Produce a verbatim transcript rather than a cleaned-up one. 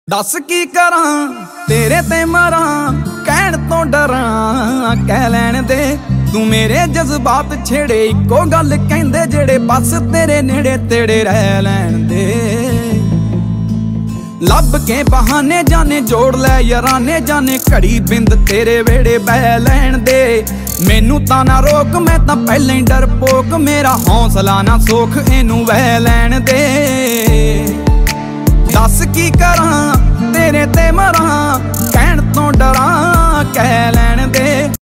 दस की करा तेरे ते मरा कहण तो डरा कह लैण दे तू मेरे जज्बात छेड़े इको गल कहंदे जेड़े बस तेरे नेड़े तेड़े रह लैण दे। लब के बहाने जाने जोड़ लै याराने जाने घड़ी बिंद तेरे वेड़े बह लैण दे। मैनू तां ना रोक मैं तां पहले ही डरपोक मेरा हौसला ना सोख इनू वह लैण दे। दस की करा तेरे ते मरा कहण तो डरा